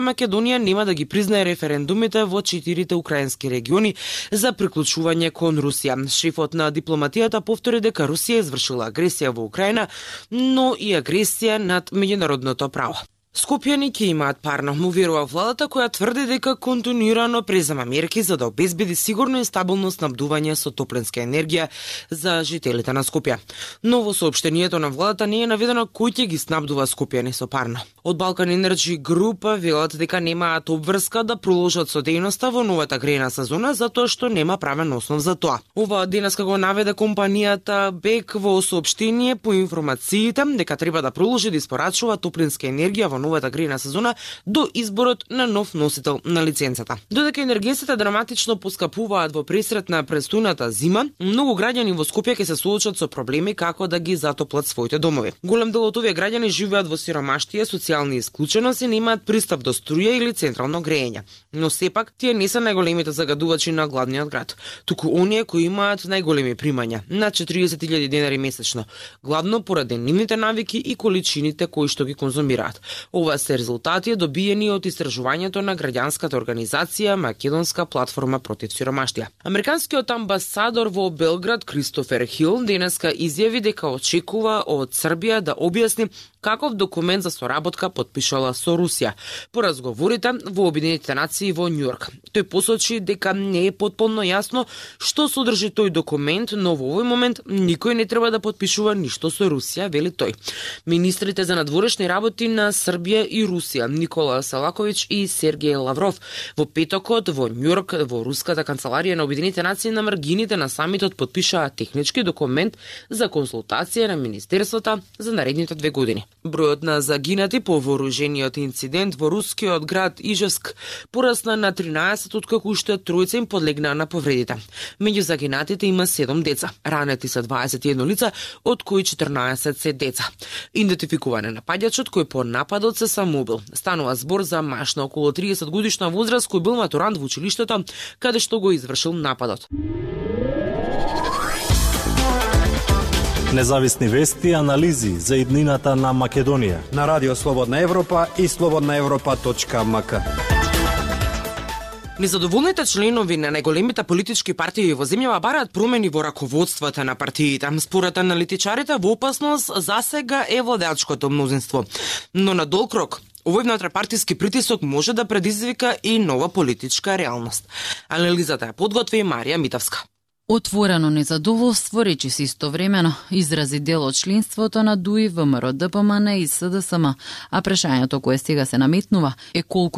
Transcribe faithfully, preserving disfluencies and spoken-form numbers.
Македонија нема да ги признае референдумите во четирите украински региони за приклучување кон Русија. Шефот на дипломатијата повтори дека Русија извршила агресија во Украина, но и агресија над меѓународното право. Скопјани ќе имаат парно, му верува владата, која тврди дека континуирано презема мерки за да обезбеди сигурно и стабилно снабдување со топлинска енергија за жителите на Скопје. Но во соопштението на владата не е наведено кој ќе ги снабдува скопјани со парно. Од Балкан Енерджи Груп велат дека немаат обврска да продолжат со дејноста во новата грејна сезона затоа што нема правен основ за тоа. Ова денеска го наведе компанијата БЕК во соопштение по информациите дека треба да продолжи да испорачува топлинска енергија во новата грејна сезона до изборот на нов носител на лиценцата. Додека енергетиците драматично поскапуваат во пресрет на престојната зима, многу граѓани во Скопје ќе се соочат со проблеми како да ги затоплат своите домови. Голем дел од овие граѓани живеат во сиромаштија, социјална исклученост и немаат пристап до струја или централно грејење. Но сепак тие не се најголемите загадувачи на главниот град, туку оние кои имаат најголеми примања, над четириесет илјади денари месечно, главно поради нивните навики и количините кои што ги конзумираат. Ова се резултати добиени од истражувањето на граѓанската организација Македонска платформа против сиромаштија. Американскиот амбасадор во Белград Кристофер Хил денеска изјави дека очекува од Србија да објасни каков документ за соработка потпишала со Русија по разговорите во Обединетите нации во Њујорк. Тој посочи дека не е потполно јасно што содржи тој документ, но во овој момент никој не треба да потпишува ништо со Русија, вели тој. Министрите за надворешни работи на Србија и Русија, Никола Селаковиќ и Сергеј Лавров, во петокот во Њујорк во руската канцеларија на Обединетите нации на маргините на самитот потпишаа технички документ за консултација на министерствата за наредните две години. Бројот на загинати по вооружениот инцидент во рускиот град Ижевск порасна на тринаесет, откако уште тројца им подлегнаа на повредите. Меѓу загинатите има седум деца. Ранети се дваесет и едно лица, од кои четрнаесет се деца. Идентификуван е нападачот кој по нападот се самоубил. Станува збор за маж на околу триесет годишна возраст кој бил матурант во училиштето каде што го извршил нападот. Независни вести и анализи за иднината на Македонија на Радио Слободна Европа и слободна европа точка ем ка. Незадоволните членови на најголемите политички партии во земјава бараат промени во раководствата на партиите. Според аналитичарите, во опасност засега е владеачкото мнозинство. Но на долг рок, овој внутрипартиски притисок може да предизвика и нова политичка реалност. Анализата ја подготви Марија Митовска. Отворено незадоволство, речи се истовремено, изрази дел од членството на ДУИ, ВМРО, ДПМН и СДСМ, а прашањето кое сега се наметнува е колку